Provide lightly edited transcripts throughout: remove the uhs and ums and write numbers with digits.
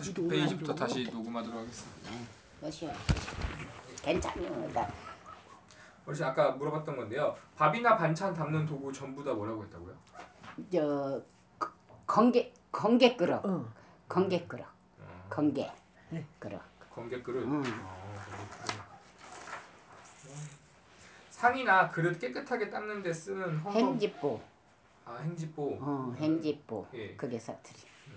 49페이지부터 다시 녹음하도록 하겠습니다. 몇이야? 괜찮요. 어르신 아까 물어봤던 건데요. 밥이나 반찬 담는 도구 전부 다 뭐라고 했다고요? 저 건개 그릇. 건개 그릇. 건개 그릇. 건개 그릇. 상이나 그릇 깨끗하게 닦는 데 쓰는 행지보. 아, 행지보. 행지보. 예. 그게 사투리.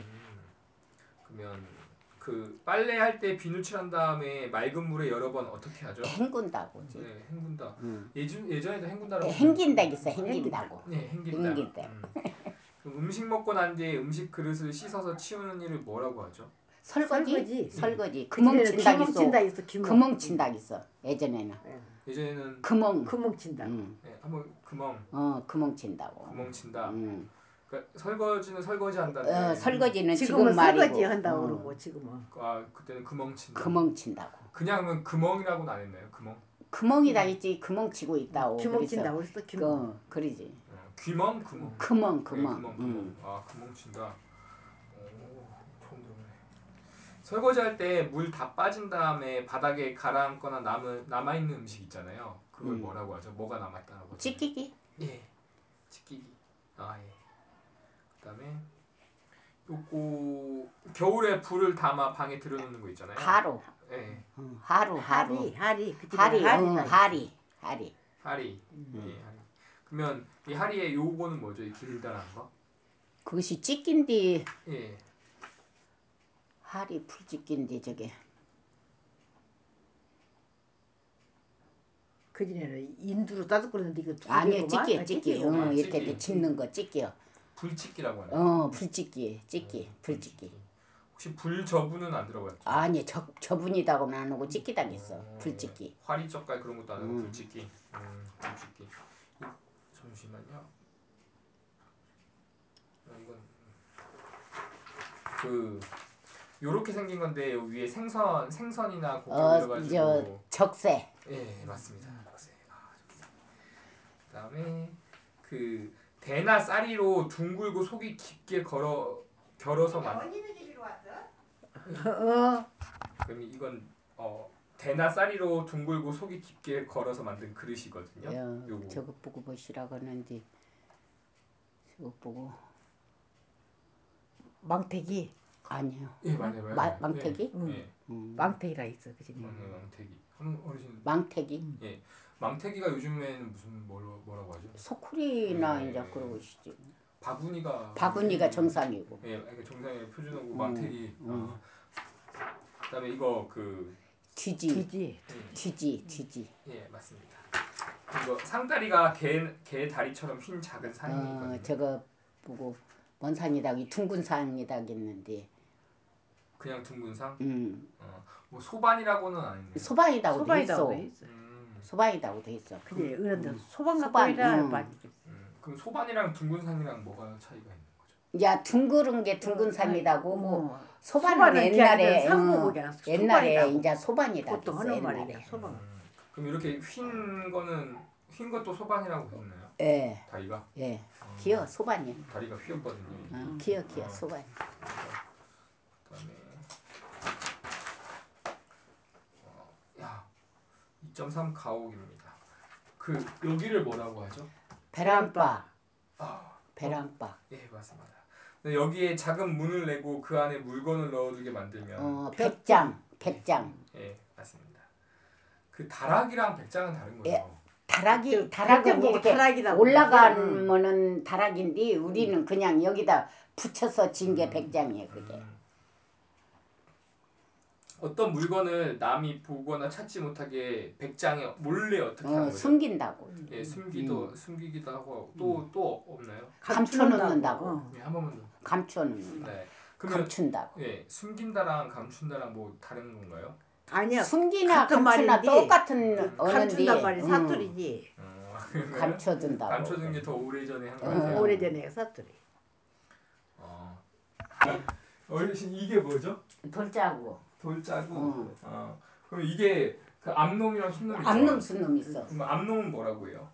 그러면 그 빨래할 때 비누칠한 다음에 맑은 물에 여러 번 어떻게 하죠? 헹군다고지. 네, 헹군다. 예전에도 헹군다라고. 헹긴다고 있어. hen긴다고. 네, 헹긴다. 헹긴다. 그럼 음식 먹고 난 뒤에 음식 그릇을 씻어서 치우는 일을 뭐라고 하죠? 설거지. 구멍 친다 있어. 구멍 친다 있어. 예전에는. 예전에는 구멍 친다. 네, 한번 구멍. 구멍 친다고. 구멍 친다. 그러니까 설거지는 설거지한다. 설거지는 지금은 지금 말이고. 설거지 한다고 그러고 지금은. 아, 그때는 구멍 친다. 구멍 친다고. 그냥은 구멍이라고는 안 했나요? 구멍. 구멍이다 있지. 구멍 치고 있다고. 구멍 친다고 그랬어. 구멍. 그러지. 귀멍 구멍. 구멍. 아, 구멍 친다. 오, 처음 들어보네. 설거지할 때 물 다 빠진 다음에 바닥에 가라앉거나 남아 있는 음식 있잖아요. 그걸 뭐라고 하죠? 뭐가 남았다라고 하죠? 찌끼기? 예. 찌끼기. 아, 예. 그다음에 요거 겨울에 불을 담아 방에 들여놓는 거 있잖아요. 하루. 예. 하루. 하리. 하리. 하리. 예, 하리. 그러면 이 하리의 요거는 뭐죠? 이 길다란 거? 그것이 찌낀디. 예. 하리 풀 찌낀디 저게. 그 전에는 인두로 따뜻거리는데 이거 아니요, 찌끼. 이렇게 찌끼. 짚는 거 찌끼요. 불찌끼라고 하나요? 불찌끼. 불찌끼. 혹시 불저분은 안 들어갔죠? 아니, 저분이다고는 안 하고 찌끼다겠어. 불찌끼. 화리젓갈 그런 것도 안 하고 불찌끼. 불찌끼. 잠시만요. 이건 그 요렇게 생긴 건데 요 위에 생선이나 고기 올려가지고. 적새. 예, 맞습니다. 적새. 그다음에 그 대나 쌀이로 둥글고 속이 깊게 결어서 그럼 이건 대나 쌀이로 둥글고 속이 깊게 걸어서 만든 그릇이거든요. 요거. 저거 보고 보시라고 하는데 저거 보고 망태기. 아니요. 예, 맞아요. 망태기? 예. 망태기라 있어. 그지? 망태기. 한번 어르신. 망태기. 예. 망태기가 요즘에는 무슨 뭐라고 하죠? 소쿠리나 이제 그러시지. 바구니가 정상이고. 예, 정상의 표준어고 망태기. 그다음에 이거 그 뒤지. 예, 맞습니다. 이거 상다리가 개 다리처럼 흰 작은 상이 있거든요. 저거 보고 뭔 상이다. 이 둥근 상이다겠는데. 그냥 둥근 상? 뭐 소반이라고는 안 했네요. 소반이라고 돼 있어. 소반이라고 돼 있어. 그게 그런데 소반이라 빠지죠. 그럼 소반이랑 둥근 상이랑 뭐가 차이가 있는 거죠? 야, 둥그런 게 둥근 상이라고. 소반은 옛날에 옛날에 이제 소반이다. 보통 하는 말이야. 소반. 그럼 이렇게 흰 것도 소반이라고 했나요? 예. 다리가? 예. 기어 소반이야. 다리가 휘었거든요. 기어 소반. 그다음에 야, 2.3 가옥입니다. 그 여기를 뭐라고 하죠? 베란바. 예, 맞습니다. 여기에 작은 문을 내고 그 안에 물건을 넣어두게 만들면 백장. 예, 맞습니다. 그 다락이랑 백장은 다른 거죠. 예. 다락은 이렇게 올라가면은 다락인데 우리는 그냥 여기다 붙여서 진 게 백장이에요. 그게. 어떤 물건을 남이 보거나 찾지 못하게 백장에 몰래 어떻게 하는 거죠? 숨긴다고. 예, 숨기기도 하고 또 없나요? 감춰놓는다고. 예, 한 번만 더. 감춰놓는다. 네. 감춘다고. 예, 숨긴다랑 감춘다랑 뭐 다른 건가요? 아니야. 숨기나 감추나 똑같은 감춘단 말이 사투리지. 감춰둔다고. 감춰둔 게 더 오래전에 한 거예요. 오래전에 사투리. 어르신 이게 뭐죠? 돌자구. 그럼 이게 그 암놈이랑 순놈이 있죠? 암놈 순놈 있어. 그럼 암놈은 뭐라고 해요?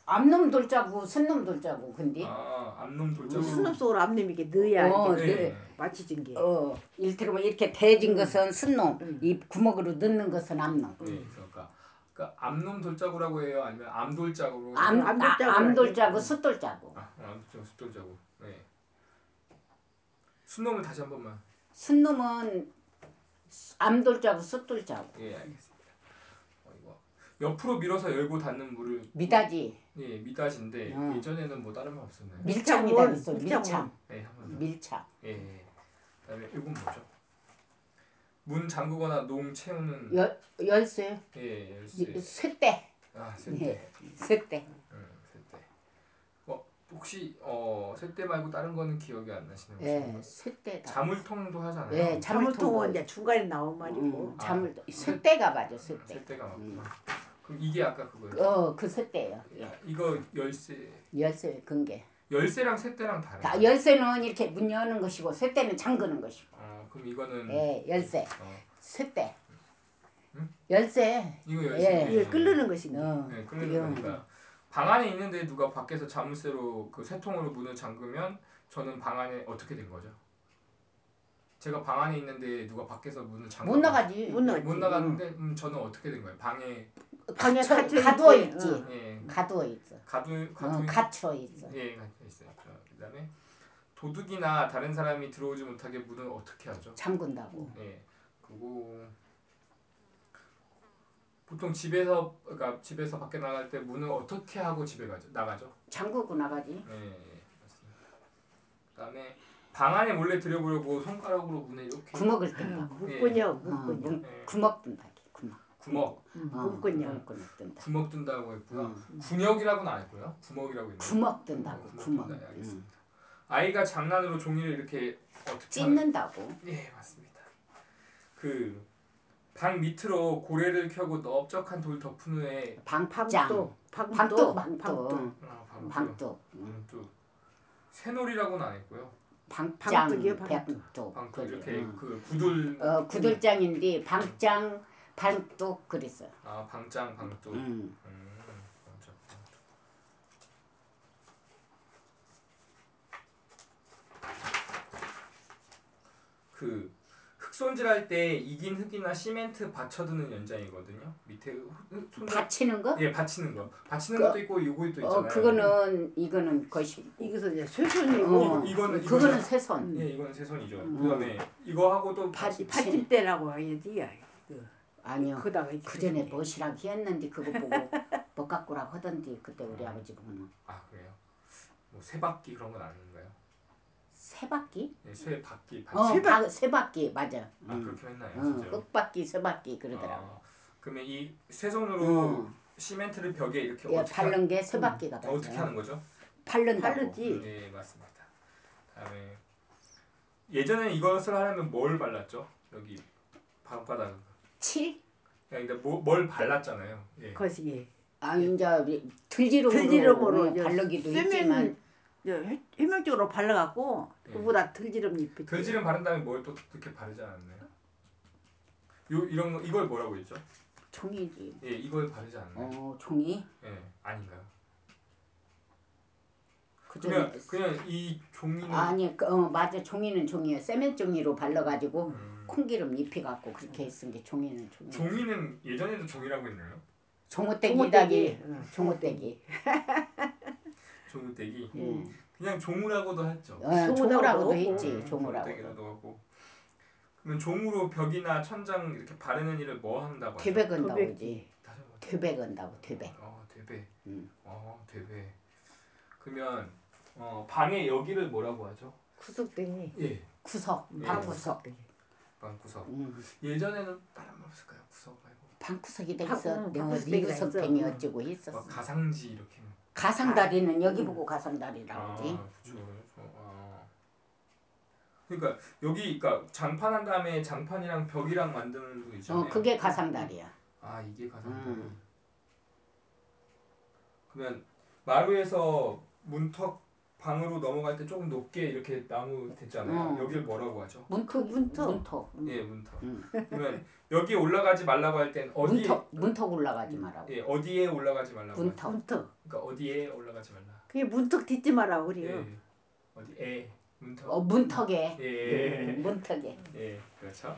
암놈 돌자구, 순놈 돌자구. 근데 암놈 돌자구. 순놈 속으로 암놈 이게 넣어야 네. 맞춰진 게. 일테면 이렇게 대진 것은 순놈, 이 구멍으로 넣는 것은 암놈. 네, 그러니까 암놈 돌자구라고 해요, 아니면 암돌자구로? 암돌자고 숫돌자고. 암돌자구, 숫돌자구. 네. 순놈을 다시 한 번만. 순놈은 암돌자고 숫돌자고. 예, 알겠습니다. 이거 옆으로 밀어서 열고 닫는 물을 미다지. 예, 미닫인데 예전에는 뭐 다른 말 없었나요? 밀창이다 있어. 밀창. 네, 한번 더. 밀창. 예. 그다음에 이건 뭐죠? 문 잠그거나 농 채우는 열쇠. 예, 열쇠. 쇠대. 쇠대. 쇠대. 쇠대. 혹시 쇠대 말고 다른 거는 기억이 안 나시나요? 예, 쇠대다. 자물통도 하잖아요. 예, 자물통은 이제 중간에 나온 말이고. 쇠대가 맞아, 쇠대. 쇠대가 맞구나. 그럼 이게 아까 그거예요? 그 쇠대예요. 예. 이거 열쇠. 열쇠 근개. 열쇠랑 쇠대랑 다르죠? 열쇠는 이렇게 문 여는 것이고 쇠대는 잠그는 것이고. 그럼 이거는 예, 열쇠. 쇠대. 응? 열쇠. 이거 열쇠. 예. 이게 끓는 것인데. 네, 끓는 거니까. 방 안에 있는데 누가 밖에서 자물쇠로 그 쇠통으로 문을 잠그면 저는 방 안에 어떻게 된 거죠? 제가 방 안에 있는데 누가 밖에서 문을 잠가 못 나가지. 못 나갔는데 저는 어떻게 된 거예요? 방에 가두어 있지. 예. 가두어 있어. 갇혀 있어. 예, 갇혀 있어요. 그다음에 도둑이나 다른 사람이 들어오지 못하게 문을 어떻게 하죠? 잠근다고. 예. 그리고 보통 집에서 밖에 나갈 때 문을 어떻게 하고 나가죠? 잠그고 나가지. 예, 맞습니다. 그다음에 방 안에 몰래 들여보려고 손가락으로 문에 이렇게 구멍을 뜬다. 문군요. 구멍 뜬다. 구멍. 문군요. 구멍 뜬다고 했고요. 군역이라고는 안 했고요. 구멍이라고 했네요. 구멍 뜬다고. 구멍. 알겠습니다. 아이가 장난으로 종이를 이렇게 어떻게 찢는다고. 예, 맞습니다. 그 방 밑으로 고래를 켜고 넓적한 돌 덮은 후에 방도. 새놀이라고는 안 했고요. 방뚜기요. 방뚜 이렇게 그 구들 구들장인데 방장 방뚝 그랬어. 방장 방뚝. 그 흙손질할 때 익인 흙이나 시멘트 받쳐두는 연장이거든요. 밑에 받치는 거? 예, 받치는 거. 받치는 것도 있고 요것도 있잖아요. 이거는 것이. 이것은 이제 쇠손이고. 그거는 쇠손. 예, 이거는 쇠손이죠. 그다음에 이거 하고 또 받침대라고 해야지. 아니요. 그 전에 멋이라고 했는데 그거 보고 못 갖고라고 하던데 그때 우리 아버지 보면. 그래요? 뭐 쇠바퀴 그런 건 아닌가요? 쇠바퀴? 네, 쇠바퀴. 쇠바퀴 맞아. 그렇게 했나요? 진짜? 흙바퀴, 쇠바퀴 그러더라고. 그러면 이 쇠손으로 시멘트를 벽에 이렇게 어떻게 바른 게 쇠바퀴가 맞아. 어떻게 하는 거죠? 바르지. 네, 맞습니다. 다음에 예전에 이것을 하려면 뭘 발랐죠? 여기 방바닥. 칠? 근데 뭘 발랐잖아요. 예. 거시기. 이제 들지름으로 바르기도 있지만 해명적으로 발라갖고 그보다 들지름 잎이. 들지름 바른 다음에 뭘 또 이렇게 바르지 않았나요? 이런 거 이걸 뭐라고 했죠? 종이지. 예, 이걸 바르지 않나요? 종이? 예, 아닌가요? 그냥 이 종이는 아니 맞아. 종이는 종이야. 세면 종이로 발라가지고 콩기름 입혀갖고 그렇게 했은 게 종이는 종이. 종이는 예전에도 종이라고 했나요? 종우떼기. 종우떼기. 종우떼기. 그냥 종우라고도 했죠. 종우라고도 했지. 종우라고도 하고. 그러면 종우로 벽이나 천장 이렇게 바르는 일을 뭐 한다고 하죠? 되백은다고 하지. 되백은다고 되백. 되백. 되백. 그러면 방의 여기를 뭐라고 하죠? 구석탱이. 예. 구석. 방구석. 방구석. 예전에는 다른 말 없을까요? 구석 말고. 방구석이 돼 있어. 리구석탱이 어쩌고 했었어. 가상지 이렇게. 가상다리는 여기 보고 가상다리라고 하지. 그렇죠. 그러니까 여기 장판한 다음에 장판이랑 벽이랑 만드는 거 있잖아요. 그게 가상다리야. 이게 가상다리. 그러면 마루에서 문턱 방으로 넘어갈 때 조금 높게 이렇게 나무 됐잖아요. 여기를 뭐라고 하죠? 문턱. 예, 문턱. 그러면 여기 올라가지 말라고 할 땐 어디? 문턱 올라가지 말라고. 예, 어디에 올라가지 말라고? 문턱. 그러니까 어디에 올라가지 말라. 그게 문턱 딛지 마라 우리요. 예. 어디에? 문턱. 문턱에. 예. 문턱에. 예, 그렇죠.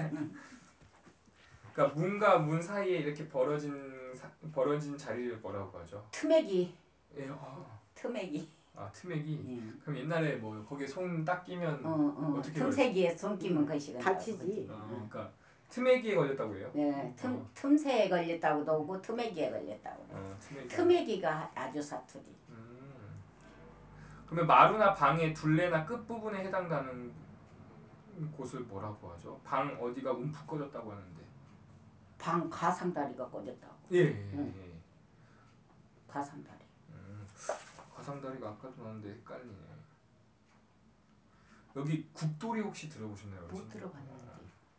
그러니까 문과 문 사이에 이렇게 벌어진 자리를 뭐라고 하죠? 트매기. 예, 트매기. 트맥이. 그럼 옛날에 뭐 거기에 손 딱 끼면 어떻게 틈새기에 손 끼면 것이건 다치지. 그러니까 트맥이에 걸렸다고 해요? 네, 틈새에 걸렸다고도 하고 트매기에 걸렸다고. 트맥이. 트매기가 아주 사투리. 그러면 마루나 방의 둘레나 끝 부분에 해당되는 곳을 뭐라고 하죠? 방 어디가 움푹 꺼졌다고 하는데. 방 가상다리가 꺼졌다고. 예. 가상다리. 가상다리가 아까도 나왔는데 헷갈리네. 여기 국돌이 혹시 들어보셨나요? 못 들어봤는데.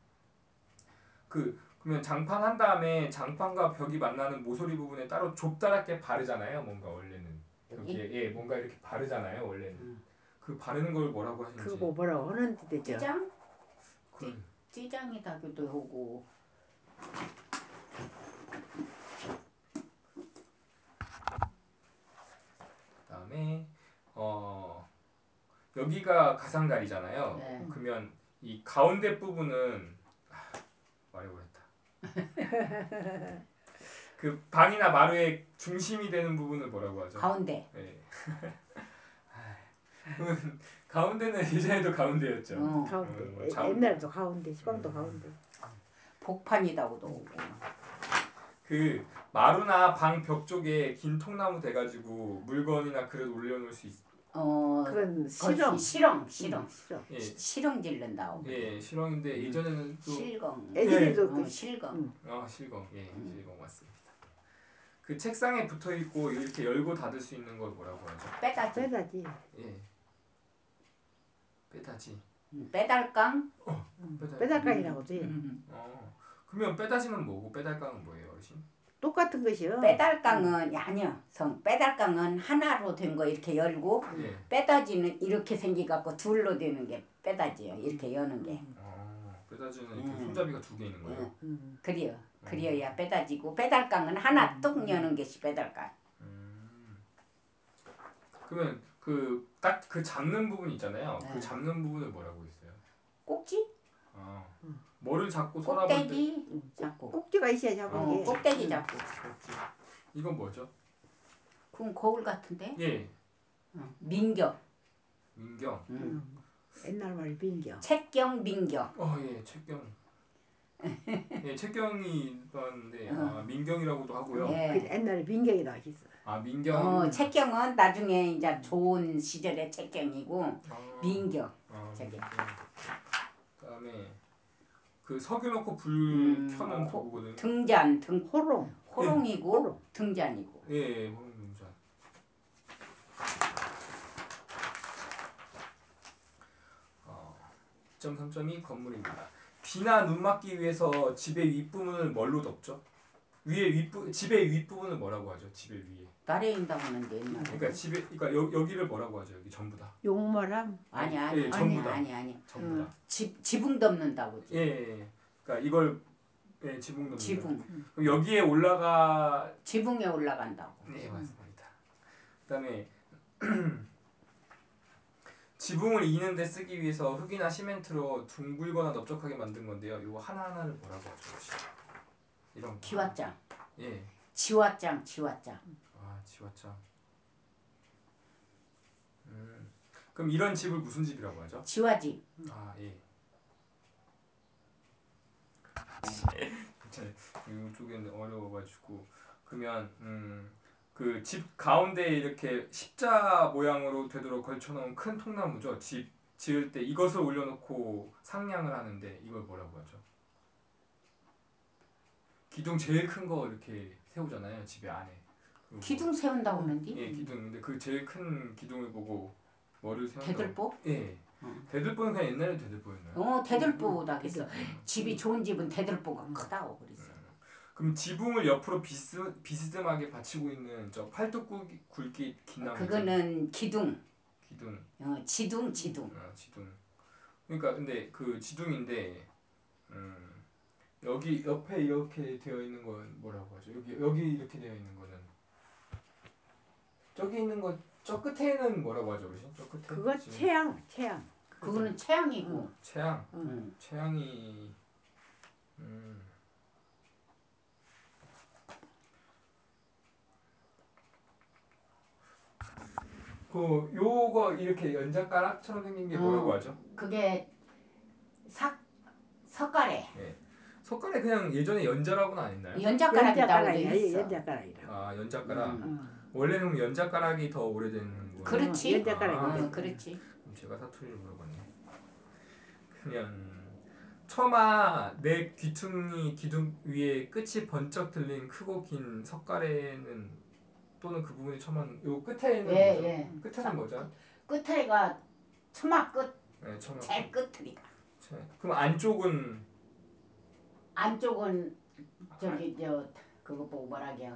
그러면 장판 한 다음에 장판과 벽이 만나는 모서리 부분에 따로 좁다랗게 바르잖아요. 뭔가 원래는 여기에 뭔가 이렇게 바르잖아요. 원래는 그 바르는 걸 뭐라고 하시는지. 그거 뭐라고 하는데 되죠. 찌장? 찌장이다기도 하고. 그다음에 여기가 가상다리잖아요. 네. 그러면 이 가운데 부분은 말해버렸다. 그 방이나 마루의 중심이 되는 부분을 뭐라고 하죠? 가운데. 네. 가운데는 예전에도 가운데였죠. 가운데. 옛날에도 가운데, 시방도 가운데. 복판이다고도 하고. 그 마루나 방 벽 쪽에 긴 통나무 대가지고 물건이나 그릇 올려놓을 수 있. 그건 실ong. 실ong. 예. 실ong 질른다고. 예, 실ong인데 예전에는 또 실공. 애들도 실공. 실공. 예, 실공 맞습니다. 그 책상에 붙어 있고 이렇게 열고 닫을 수 있는 걸 뭐라고 하죠? 빼다지. 예. 빼다지. 빼달깡. 빼달깡이라고도 해요. 그러면 빼다지는 뭐고 빼달깡은 뭐예요, 어르신? 똑같은 것이요. 빼달깡은 아니요. 빼달깡은 하나로 된 거 이렇게 열고 빼다지는 이렇게 생기갖고 둘로 되는 게 빼다지요. 이렇게 여는 게. 빼다지는 이렇게 손잡이가 두 개 있는 거예요. 그래요. 그래야 빼다지고 빼달깡은 하나 뚝 여는 것이 빼달깡. 그러면 딱 그 잡는 부분 있잖아요. 그 잡는 부분을 뭐라고 했어요? 꼭지? 뭐를 잡고 서랍을 때? 꼭대기 잡고. 꼭지가 있어야 잡은 게. 꼭대기 잡고. 꼭지. 이건 뭐죠? 그건 거울 같은데? 예. 민경. 민경. 옛날 말 민경. 책경 민경. 예, 책경. 예, 책경이 있었는데 민경이라고도 하고요. 예. 그 옛날에 민경이라고 했어. 민경. 책경은 나중에 이제 좋은 시절의 책경이고 민경. 저기. 그다음에 그 석유 넣고 불 켜는 도구거든요. 등잔, 호롱이고 호롱. 등잔이고. 예, 호롱 등잔. 어, 2.3.2 건물입니다. 비나 눈 막기 위해서 집의 윗부분을 뭘로 덮죠? 집의 윗부분을 뭐라고 하죠? 집의 위에. 나래인다고 하는데 옛날에. 그러니까 여기를 뭐라고 하죠? 여기 전부 다. 용마람? 아니. 전부 다. 아니. 전부 다. 지붕 덮는다고. 예. 그러니까 이걸 지붕 덮는. 지붕. 그럼 여기에 올라가. 지붕에 올라간다고. 네, 맞습니다. 그다음에 지붕을 이는 데 쓰기 위해서 흙이나 시멘트로 둥글거나 넓적하게 만든 건데요. 이거 하나하나를 뭐라고 하죠? 혹시? 이런 거. 기와장. 예. 지와장. 지와장. 그럼 이런 집을 무슨 집이라고 하죠? 지와집. 예. 이쪽에는 어려워가지고 그러면 그 집 가운데 이렇게 십자 모양으로 되도록 걸쳐놓은 큰 통나무죠. 집 지을 때 이것을 올려놓고 상냥을 하는데 이걸 뭐라고 하죠? 기둥 제일 큰 거 이렇게 세우잖아요. 집에 안에. 기둥 세운다고 하는데? 예, 기둥. 근데 그 제일 큰 기둥을 보고 뭐를 세운다고? 대들보? 예. 대들보는 그냥 옛날에 대들보였나요? 대들보다 했어. 집이 좋은 집은 대들보가 크다고 그랬어. 그럼 지붕을 옆으로 비스듬하게 받치고 있는 저 팔뚝 굵기 긴 나무. 그거는 기둥. 지둥. 지둥. 그러니까 근데 그 지둥인데 여기 옆에 이렇게 되어 있는 건 뭐라고 하죠? 여기 이렇게 되어 있는 거는 저기 있는 거 저 끝에는 뭐라고 하죠, 어르신? 저 끝에. 그거 지금 채양. 그거는 채양이고. 채양. 응. 채양이 그 요거 이렇게 연자가락처럼 생긴 게 뭐라고 하죠? 그게 석가래. 예. 석가래 그냥 예전에 연자라고는 안 했나요? 연자가락이라고 돼 있어. 연자가락이라. 아, 연자가락. 응. 원래는 연자가락이 더 오래된 거예요. 그렇지. 연자가락이. 그렇지. 그럼 제가 사투리를 물어봤네. 그러면 처마 내 귀퉁이 기둥 위에 끝이 번쩍 들린 크고 긴 석가래는 또는 그 부분이 처마는 요 끝에는 뭐죠? 예. 끝에는 뭐죠? 끝에가 처마 끝. 네, 처마. 제일 끝이가. 그럼 안쪽은 안쪽은 저기 그거 보고 뭐라게요?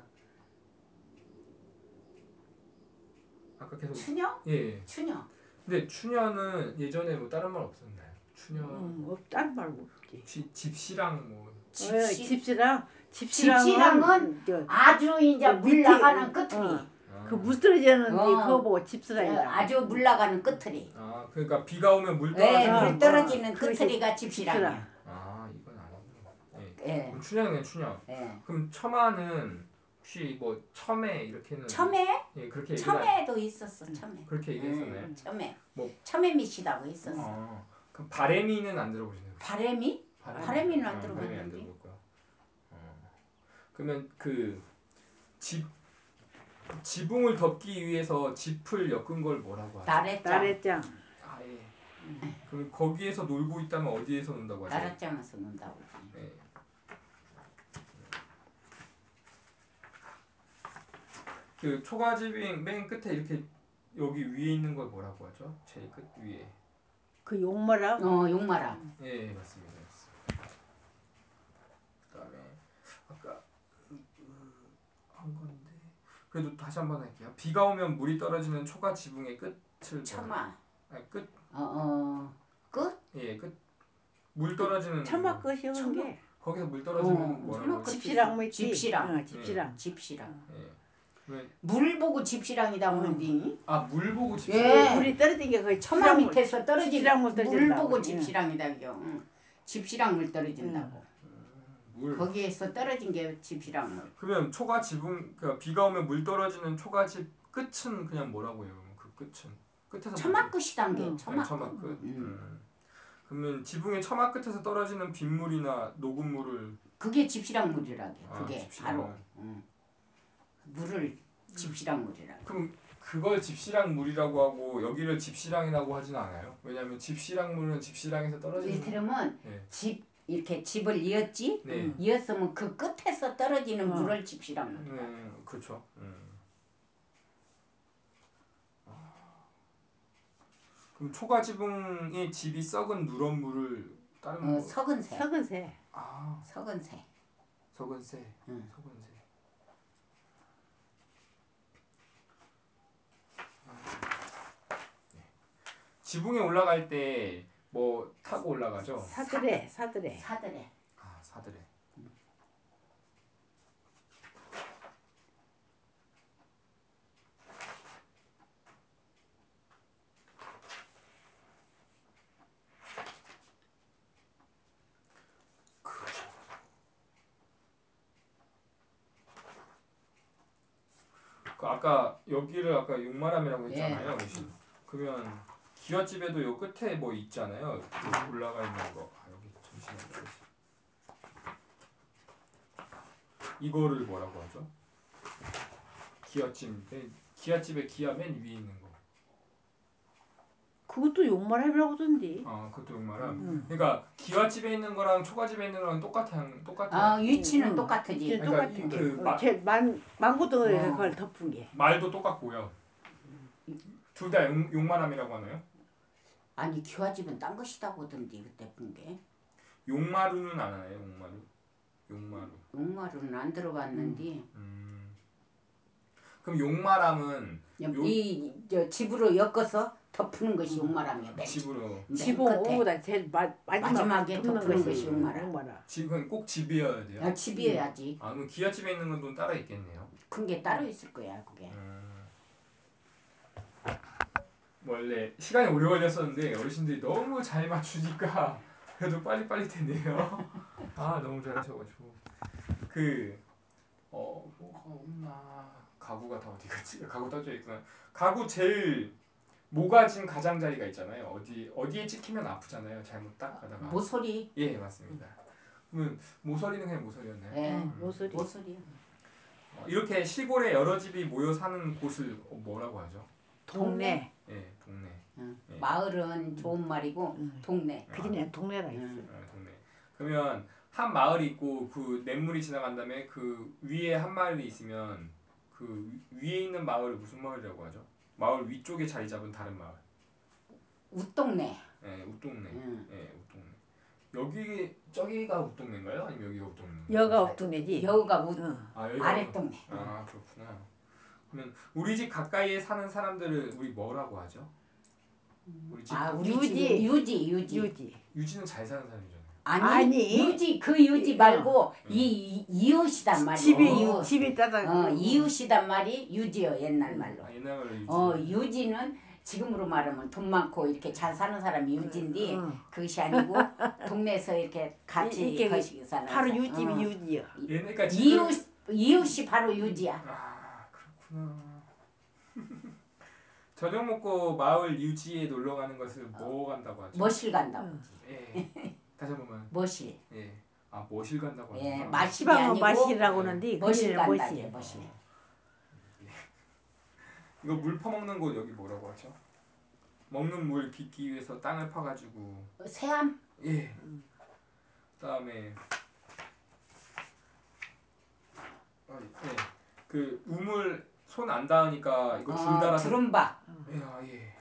아까 계속 추녀? 예. 추녀. 근데 추녀는 예전에 뭐 다른 말 없었나요? 추녀 딴 말 없지. 집시랑 뭐 집시랑은 집시랑은 아주 이제 물 밑에, 나가는 끝이. 그 물 떨어지는 그거 어. 보고 집시랑이라. 아주 물 나가는 끝이. 아, 그러니까 비가 오면 물 네, 떨어지는 물 떨어지는 그것이 끝이가 집시랑이야. 아, 이건 아니구나. 예. 예. 그럼 추녀는 그냥 추녀. 예. 그럼 처마는 혹시 뭐 첨에 이렇게는 첨에? 예, 그렇게 첨에도 있었어. 첨에. 그렇게 얘기했었나요? 첨에. 뭐 첨에 미시다고 있었어. 그럼 바레미는 안 들어보시나요? 바람이? 바람이는 안 바레미 안 들어봤는데. 들어봤고요. 그러면 그 지붕을 덮기 위해서 짚을 엮은 걸 뭐라고 하죠? 나랬장. 아, 예. 그럼 거기에서 놀고 있다면 어디에서 논다고 하죠? 나랫장에서 논다고. 네. 그 초가집ing 맨 끝에 이렇게 여기 위에 있는 걸 뭐라고 하죠? 제일 끝 위에. 그 용마랑. 용마랑. 예, 맞습니다. 그다음에 아까 한 건데 그래도 다시 한번 할게요. 비가 오면 물이 떨어지는 초가 지붕의 끝을 처마. 끝. 끝? 예, 끝. 물 떨어지는 처마 끝이 온 게. 거기서 물 떨어지는 뭐라고 하죠? 집시랑 뭐 있지? 집시랑. 집시랑. 집시랑. 예. 왜? 물 보고 집시랑이다 하는데. 아, 물 보고 집시랑. 예. 물이 떨어진 게 거의 처마 밑에서 떨어지는 집시랑 물 물 떨어진다고. 보고 집시랑이다요. 집시랑 물 떨어진다고. 물. 거기에서 떨어진 게 집시랑 물. 그러면 초가 지붕 그러니까 비가 오면 물 떨어지는 초가집 끝은 그냥 뭐라고 해요? 그 끝은 끝에서 처마 끝이단 게 처마 처마 끝. 끝. 그러면 지붕의 처마 끝에서 떨어지는 빗물이나 녹음물을 그게 집시랑 물이라게. 그게 집시랑. 바로. 물을 집시랑 물이라게. 그럼 그걸 집시랑 물이라고 하고 여기를 집시랑이라고 하진 않아요? 왜냐하면 집시랑 물은 집시랑에서 떨어지는. 이를테면 네. 집 이렇게 집을 이었지. 네. 이었으면 그 끝에서 떨어지는 물을 집시랑 물. 그렇죠. 그럼 초가 지붕의 집이 썩은 누런 물을 다른 뭐. 석은 새. 석은 새. 아, 석은 새. 석은 새. 응. 석은 새. 지붕에 올라갈 때 뭐 타고 올라가죠? 사드레. 사드래. 아, 사드레. 그 아까 여기를 아까 용마람이라고 했잖아요, 어르신. 그러면 기와집에도 요 끝에 뭐 있잖아요. 그 올라가 있는 거. 아, 여기 잠시만요. 이거를 뭐라고 하죠? 기와집에 기와 맨 위에 있는 거. 그것도 용마람이라고 하던데. 아, 그것도 용마람. 그러니까 기와집에 있는 거랑 초가집에 있는 거랑 똑같아요. 아, 위치는 똑같지. 위치는 그러니까 똑같은 게. 망고덩어리에서 그걸 덮은 게. 말도 똑같고요. 둘 다 용마람이라고 하나요? 아니 기와집은 딴 것이다고 하던데 그때 본 게. 용마루는 안 하나요? 용마루. 용마루는 안 들어봤는데. 그럼 용마람은 저 집으로 엮어서 덮는 것이 용마람이야. 집으로. 지붕 오보다 제일 마지막에 덮는 덮는 것이 용마람. 집은 꼭 집이어야 돼요? 야, 집이어야지. 아, 그럼 기와집에 있는 건 또 따로 있겠네요. 큰 게 따로 있을 거야 그게. 원래 시간이 오래 걸렸었는데 어르신들이 너무 잘 맞추니까 그래도 빨리빨리 되네요. 아 너무 잘하셔가지고 뭐가 없나. 가구가 다 어디 갔지? 가구 따져 있구나. 가구 제일 모가진 가장자리가 있잖아요. 어디에 찍히면 아프잖아요. 잘못 딱 가다가. 모서리. 예 맞습니다. 그러면 모서리는 그냥 모서리였나요? 네. 모서리. 모서리. 이렇게 시골에 여러 집이 모여 사는 곳을 뭐라고 하죠? 동네. 예 동네. 예. 마을은 좋은 말이고 동네. 그냥 동네라 했어. 동네. 그러면 한 마을이 있고 그 냇물이 지나간 다음에 그 위에 한 마을이 있으면 그 위에 있는 마을을 무슨 마을이라고 하죠? 마을 위쪽에 자리 잡은 다른 마을. 웃동네. 예, 웃동네. 예, 웃동네. 여기 저기가 웃동네인가요? 아니면 여기가 웃동네인가요? 여가 웃동네지. 여우가 웃. 아, 여기가 아랫동네. 아, 그렇구나. 그러면 우리 집 가까이에 사는 사람들을 우리 뭐라고 하죠? 우리 집 우리 유지. 집은 유지. 유지는 잘 사는 사람이잖아요. 아니. 유지 그 유지 말고 이 이웃이단 말이야. 집이 따다. 이웃이단 말이 유지요 옛날 말로. 옛날 말로 유지. 유지는 지금으로 말하면 돈 많고 이렇게 잘 사는 사람이 유지인데 그것이 아니고 동네에서 이렇게 같이 거시기 사는 바로 사람. 유집이 유지요. 그러니까 지금 이웃이 바로 유지야. 아 그렇구나. 저녁 먹고 마을 유지에 놀러 가는 것을 뭐 간다고 하죠? 머실 간다고. 예. 다시 한 번만. 머실. 예. 아 머실 간다고 하죠. 예, 마실이 시방은 아니고 마실이라고 하는데 머실 그게는 간다. 머실. 머실. 이거 물 퍼먹는 곳 여기 뭐라고 하죠? 먹는 물 빚기 위해서 땅을 파가지고. 새암. 예. 그다음에 예. 그 우물 손 안 닿으니까 이거 줄 달아서. 두른박. 예. 아, 예.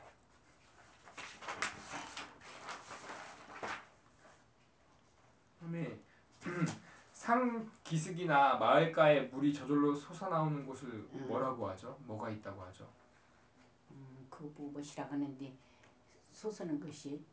그다음에 상기슭이나 마을가에 물이 저절로 솟아나오는 곳을 뭐라고 하죠? 뭐가 있다고 하죠? 그 무엇이라 하는데 솟는 것이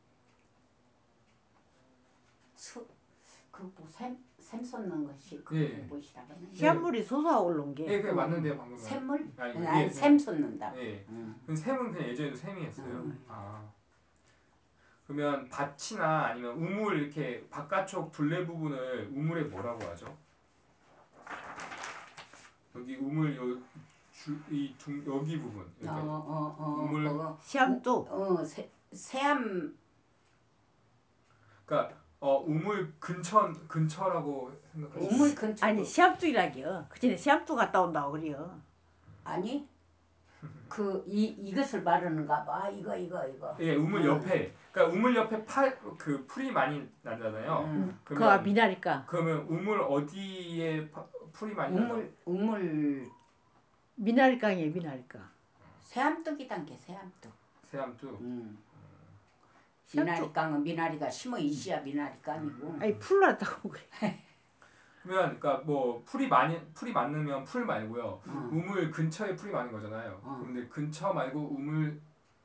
샘 솟는 것이 그 예. 무엇이라 하는데 시한물이 솟아 올라온 게. 예, 그게 맞는데요 방금. 샘물? 아니, 아니 샘 솟는다. 예. 그 샘은 그냥 예전에도 샘이었어요. 아. 그러면 밭이나 아니면 우물 이렇게 바깥쪽 둘레 부분을 우물에 뭐라고 하죠? 여기 우물 여기 부분. 이렇게. 우물. 시암도. 새암. 그러니까 우물 근처라고 생각하시면. 우물 근처. 아니 시암뚝이라기요. 그전에 시암뚝 갔다 온다고 그래요. 아니 이것을 말하는가 봐. 이거. 예, 우물 옆에. 그러니까 우물 옆에 그 풀이 많이 나잖아요. 그거 미나리까. 그러면 우물 어디에 풀이 많이 나요? 우물 미나리깡이에요, 미나리깡. 새암뚝이단 게 새암뚝. 새암뚝. 미나리깡은 미나리가 심어 있어야 미나리깡이고. 아니 풀 났다고 그래. 그러면 그러니까 뭐 풀이 많으면 풀 말고요. 우물 근처에 풀이 많은 거잖아요. 근데 근처 말고 우물에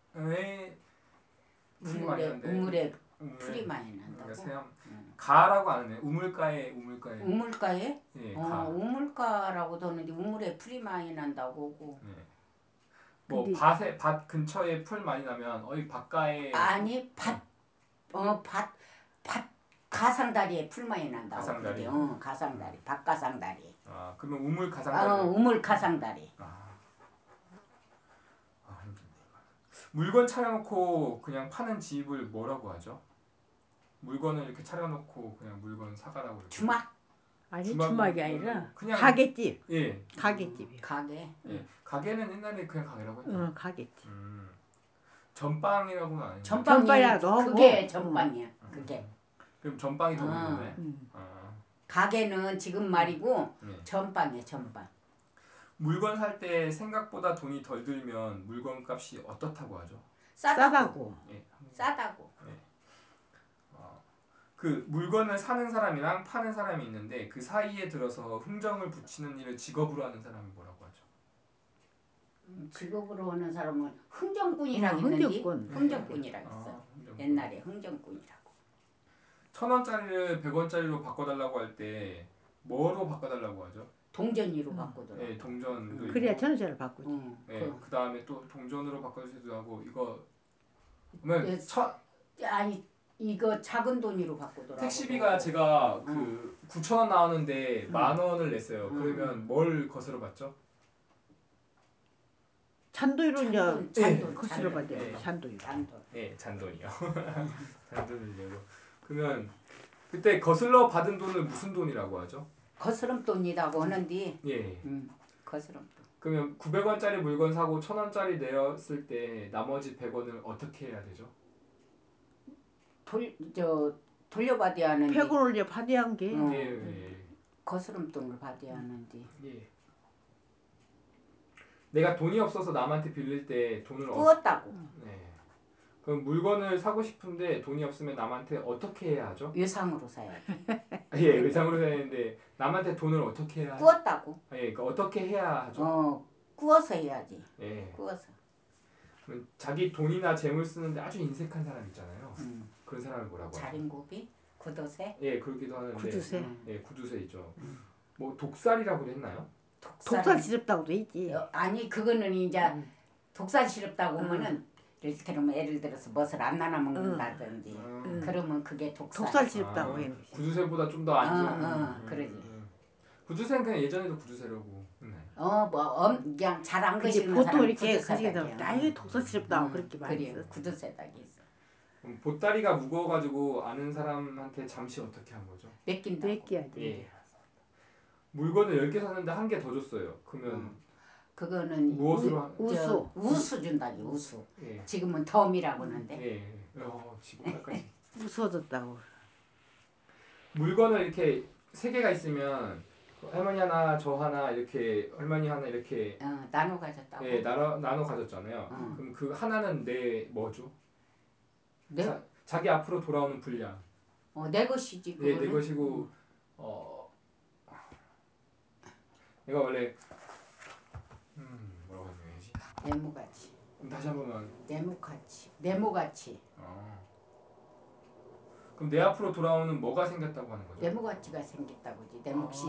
풀이 많이 나는데. 우물에 풀이 많이 난다고. 그러니까 새암. 가라고 안 하네. 우물가에. 우물가에? 예, 가. 우물가라고도 하는데 우물에 풀이 많이 난다고 하고. 네. 뭐 밭 근처에 풀 많이 나면 어이 밭가에. 아니 밭 가상다리에 풀 많이 난다고. 가상다리. 가상다리. 밭가상다리. 아 그러면 우물 가상다리. 우물 가상다리. 힘드네. 물건 차려놓고 그냥 파는 집을 뭐라고 하죠? 물건을 이렇게 차려놓고 그냥 물건 사가라고. 이렇게. 주막? 아니 주막이 아니라 그냥 가게집. 예. 가게집이요. 가게. 예. 가게는 옛날에 그냥 가게라고 했죠. 가게집. 전빵이라고는 안 해요. 전빵이라도 하고. 그게 전빵이야. 그게. 그럼 전빵이 더 오르네. 가게는 지금 말이고 전빵이야 전빵. 물건 살 때 생각보다 돈이 덜 들면 물건 값이 어떻다고 하죠? 싸다고. 예. 싸다고. 그 물건을 사는 사람이랑 파는 사람이 있는데 그 사이에 들어서 흥정을 붙이는 일을 직업으로 하는 사람이 뭐라고 하죠? 직업으로 하는 사람은 흥정꾼이라고 했는데 흥정꾼이라고 했어. 옛날에 흥정꾼이라고. 1,000원짜리를 100원짜리로 바꿔달라고 할 때 뭐로 바꿔달라고 하죠? 동전으로 바꾸더라고. 예, 동전도 그래야 있고. 1,000원짜리를 바꾸지. 예, 그 다음에 또 동전으로 바꿔주기도 하고 이거 그러면 예, 아니 이거 작은 돈으로 바꾸더라고. 택시비가 제가 그 9,000원 나오는데 10,000원을 냈어요. 그러면 뭘 거스러 받죠? 잔도이로 이제 잔돈, 거스러 받아요. 네. 잔도이로. 잔돈. 네, 잔돈이요. 잔돈을 내고 그러면 그때 거슬러 받은 돈을 무슨 돈이라고 하죠? 거스름 돈이라고 하는데 예. 거스름 돈. 그러면 900원짜리 물건 사고 1,000원짜리 내었을 때 나머지 100원을 어떻게 해야 되죠? 돌려받아야 하는데 100원을 이제 받아야 한 게. 예. 거스름 돈을 받아야 하는데 예. 내가 돈이 없어서 남한테 빌릴 때 돈을 꾸었다고. 네. 그럼 물건을 사고 싶은데 돈이 없으면 남한테 어떻게 해야 하죠? 외상으로 사야지. 예, 외상으로 사야 되는데 남한테 돈을 어떻게 해야 하죠? 꾸었다고. 예, 그러니까 어떻게 해야 하죠? 꾸어서 해야지. 예. 꾸어서. 그럼 자기 돈이나 재물 쓰는데 아주 인색한 사람 있잖아요. 그런 사람을 뭐라고 하죠? 자린고비, 구도세. 예, 그렇기도 하는데. 구두쇠. 예, 구두쇠 있죠. 뭐 독살이라고 했나요? 독살 지렵다고도 있지. 아니 그거는 이제 독살 시럽다고 하면은 예를 들어서 멋을 안 나눠 먹는다든지 그러면 그게 독살 지렵다고 해요. 구두쇠보다 좀 더 안 좋은. 그러지. 구두쇠는 그냥 예전에도 구두쇠라고 했나요? 그냥 잘 안 근데 거시는 보통 사람 이렇게 구두쇠다기야. 가지고 나이 독살 지렵다고 그렇게 많이 그래 썼어. 구두쇠다기 있어. 그럼 보따리가 무거워가지고 아는 사람한테 잠시 어떻게 한 거죠? 맡긴다고. 뺏겨야지. 예. 물건을 10개 샀는데 한 개 더 줬어요. 그러면 그거는 무엇으로 우수 준다기 우수. 예. 지금은 덤이라고 하는데. 예. 지금까지. 무서워졌다고. 물건을 이렇게 3개가 있으면 할머니 하나, 저 하나 이렇게 할머니 하나 이렇게 나눠 가졌다고. 예, 나눠 가졌잖아요. 그럼 그 하나는 내 뭐죠? 자기 앞으로 돌아오는 분량. 내 것이지 예, 그거는. 내 것이고 내가 원래 뭐라고 해야지? 네모같이. 다시 한 번만. 네모같이. 그럼 내 앞으로 돌아오는 뭐가 생겼다고 하는 거죠? 네모같이가 생겼다고지. 내 몫이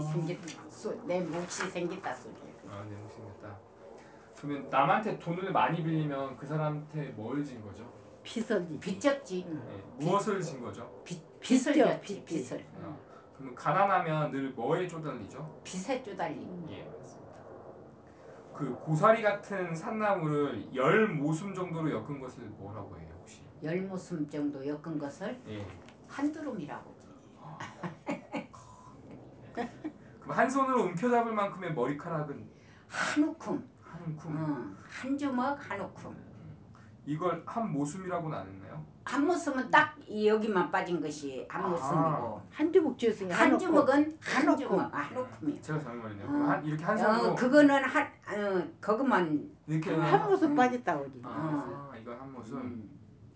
생겼다 소리야. 내 몫이 생겼다. 그러면 남한테 돈을 많이 빌리면 그 사람한테 뭘 진 거죠? 빚을 빚졌지. 무엇을 진 거죠? 빚을 졌지. 빚을. 그러면 가난하면 늘 뭐에 쪼달리죠? 빚에 쪼달리. 예, 맞습니다. 그 고사리 같은 산나물을 10모숨 정도로 엮은 것을 뭐라고 해요, 혹시? 10모숨 정도 엮은 것을 예. 한두름이라고 하지. 그럼 한 손으로 움켜잡을 만큼의 머리카락은 한 우쿰. 한 움큼. 한 주먹 한 우쿰. 이걸 한 모숨이라고는 안 했나요? 한 모숨은 딱 여기만 빠진 것이 한 모숨이고 한 주먹 쥐었으니까 한 주먹은 한 주먹 한 우쿰이야. 제가 잘못 말했네요. 그럼 이렇게 한 손으로 그거는 그것만 이렇게 한 모습 빠졌다고 그러지. 이건 한 모숨.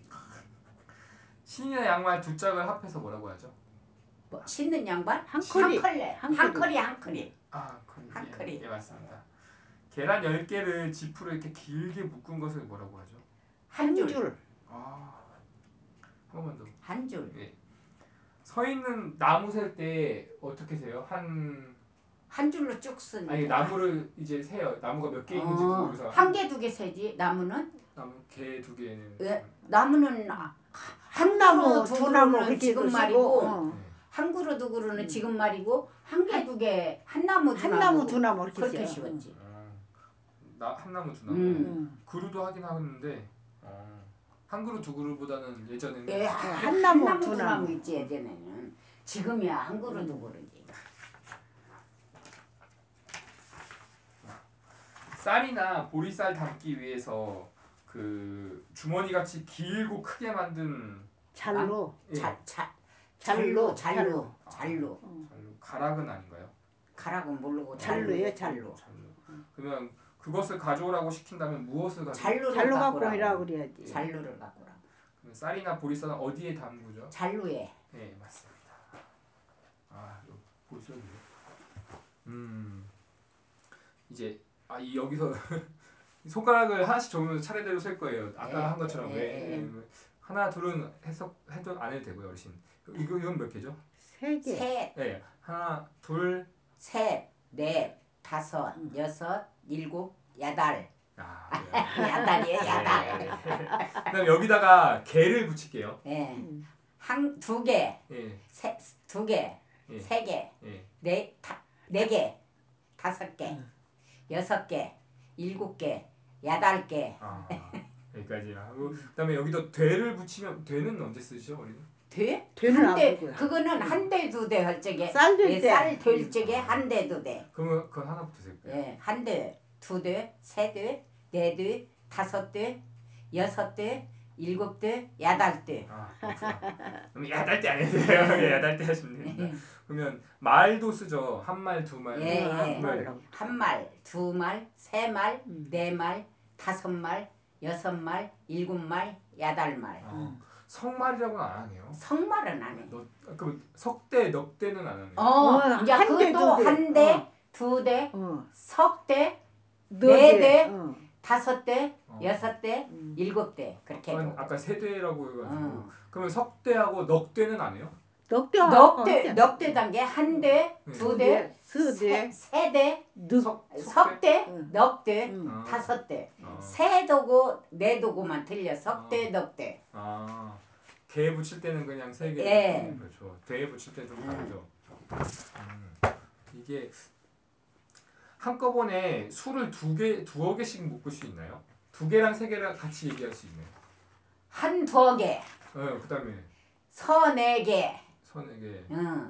신이나 양말 두 짝을 합해서 뭐라고 하죠? 뭐, 신는 양반? 한 커리. 한 커리. 한 커리. 예, 맞습니다. 계란 10개를 지프로 이렇게 길게 묶은 것을 뭐라고 하죠? 한 줄. 한 번만 더. 한 줄. 예. 서 있는 나무 셀 때 어떻게 세요? 한 줄로 쭉 쓰는. 아니 나무를 이제 세요. 나무가 몇 개 있는지 모르면서 한 개 두 개 세지. 나무는 나무 개 2개는. 예, 나무는 한 나무 두 두 나무 그루는 그렇게 지금 쓰고, 말이고 한 그루 두 그루는 지금 말이고 한 개 두 개 한 나무 두 한 나무 두 나무 이렇게 그렇게 씌워. 씌웠지. 한 나무 두 나무. 그루도 하긴 하는데 한 그루 두 그루보다는 예전에는 예, 한 나무 두 나무 있지 예전에는. 지금이야 한 그루 두 그루지. 쌀이나 보리쌀 담기 위해서 그 주머니 같이 길고 크게 만든 잘로. 잘로. 가락은 아닌가요? 가락은 모르고 잘로요, 잘로. 그러면 그것을 가져오라고 시킨다면 무엇을 가져오라고? 잘로 갖고 갖고 오라고 그래야지. 잘로를 갖고 오라고. 그러면 쌀이나 보리쌀은 어디에 담그죠? 잘로에. 네, 맞습니다. 이거 보이시죠? 이제 여기서 손가락을 하나씩 접으면서 차례대로 셀 거예요. 아까 한 것처럼. 하나 둘은 해도 안 해도 되고요, 어르신. 이건 몇 개죠? 3개. 셋. 네, 하나, 둘, 셋, 넷, 다섯, 여섯, 일곱, 여덟, 아, 야달이에요, 야달. 네. 그다음 여기다가 개를 붙일게요. 예. 두 개, 예. 두 개, 예. 세 개, 예. 네 개, 다섯 개, 여섯 개, 일곱 개, 여덟 개. 아, 여기까지 하고 그다음에 여기다 되를 붙이면 되는 언제 쓰죠, 우리는? 돼? 되는 안 대, 쓰고요. 그거는 한 대, 두 대 할 적에 쌀될 때. 쌀될 적에 한 대, 두 대. 그러면 그건 하나부터 쓸게요. 예, 한 대, 두 대, 세 대, 네 대, 다섯 대, 여섯 대, 일곱 대, 여덟 대. 아, 그렇구나. 그럼 야달 때 안 해도 돼요. 예, 야달 때 하시면 됩니다. 그러면 말도 쓰죠. 한 말, 두 말. 예, 한 예. 말이라고. 한 말, 두 말, 세 말, 네 말, 다섯 말, 여섯 말, 일곱 말, 여덟 말. 성말이라고는 안 하네요. 성말은 안 해. 그럼 석대, 넉대는 안 하네요. 이제 한 대, 그것도 두 대. 한 대, 두 대, 석 대, 네 네 대, 대. 다섯 대, 어. 여섯 대, 일곱 대 그렇게 해도. 아까 세대라고 해가지고 그러면 석대하고 넉대는 안 해요? 넉대 단계 한 대, 두 대, 세 대, 세 대, 석대, 넉대, 다섯 대. 세 도고 네 도고만 틀려. 석대, 넉대. 아, 개 붙일 때는 그냥 세 개. 예. 그렇죠. 대 붙일 때는 좀 다르죠. 이게 한꺼번에 술을 두어 개씩 묶을 수 있나요? 두 개랑 세 개랑 같이 얘기할 수 있나요? 한 두어 개, 그다음에 서네 개, 서네 개.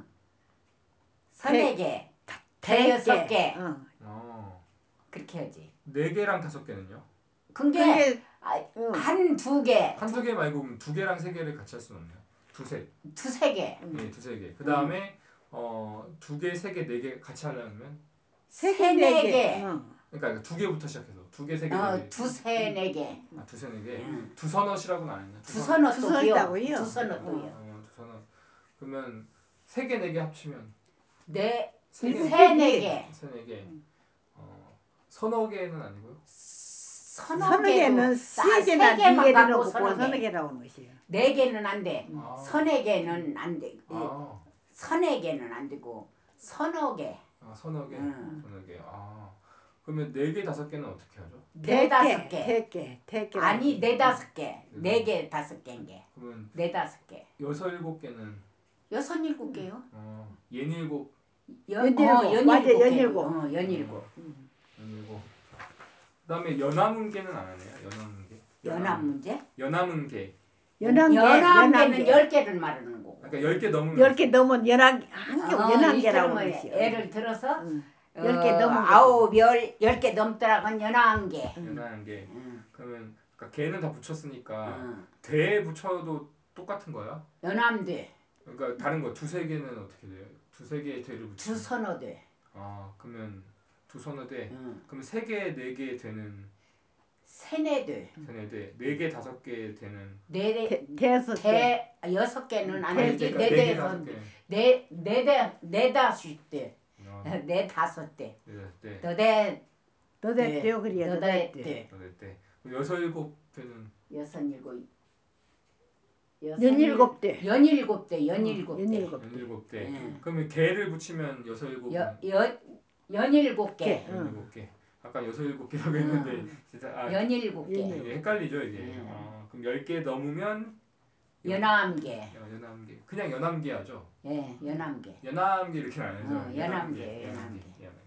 서네 개, 대여섯 개. 그렇게 하지. 네 개랑 다섯 개는요? 그게 한 두 개, 한두 개 말고 그럼 두 개랑 세 개를 같이 할 수는 없나요? 두세 개. 네, 두세 개. 그다음에 두 개, 세 개, 네 개 같이 하려면 세네 개. 그러니까 두 개부터 시작해서 두 개, 세 개, 네 개. 두세 네 개. 두세 네 개. 두서넛이라고는 안 했나? 두서넛도 두서넛이요? 두서넛도요. 두서넛. 그러면 세 개, 네 개 합치면 네, 세 개, 세네 개. 세네 개. 서너 개는 아니고요. 서너 개는 세 개나 네 개를 놓고 서너 개라고 하는 것이에요. 네 개는 안 돼. 아. 서네 개는 안 돼. 아, 서네 개는 안 되고 서너 개. 서너 개. 서너 개. 그러면 네 개, 다섯 개는 어떻게 하죠? 네다섯 개. 대 개. 아니 네다섯 개. 네 개, 다섯 개인 게. 그러면 네다섯 개. 여섯, 일곱 개는 여섯 일곱 개요. 연일곱. 맞아, 연일곱. 연일곱. 연일곱. 그다음에 연남은 개는 안 하네요. 연남은 개. 연합 문제? 연남은 개. 연합계는 10개를 말하는 거고. 그러니까 10개 넘으면 10개 넘은 연합계라고 하는 것이요. 예를 들어서 10개 넘은 아홉, 10개 넘더라고는 연합계. 연합계. 그러면 그러니까 개는 다 붙였으니까 대 붙여도 똑같은 거야? 연합대. 그러니까 다른 거 두세 개는 어떻게 돼요? 두세 개의 대를 붙이면 두선어대. 그러면 두선어대. 그럼 세 개, 네 개 되는 세네대. 세네대. 네 개, 다섯 개 되는 대 여섯 개는 아니지. 네 개, 다섯 개. 네 다섯 대. 네 다섯 대. 네. 너댓대요 그래요. 너댓대. 네. 여섯, 일곱 개는 여섯 일곱. 연일곱 대. 연일곱 대. 연일곱 대. 그러면 개를 붙이면 여섯, 일곱 개. 연일곱 개. 연일곱 개. 아까 여섯, 일곱 개라고 했는데 진짜 연일곱 개. 이게 헷갈리죠 이게. 그럼 10개 넘으면 연암계. 연암계. 그냥 연암계 하죠. 예, 연암계. 연암계 이렇게 안 하죠. 연암계.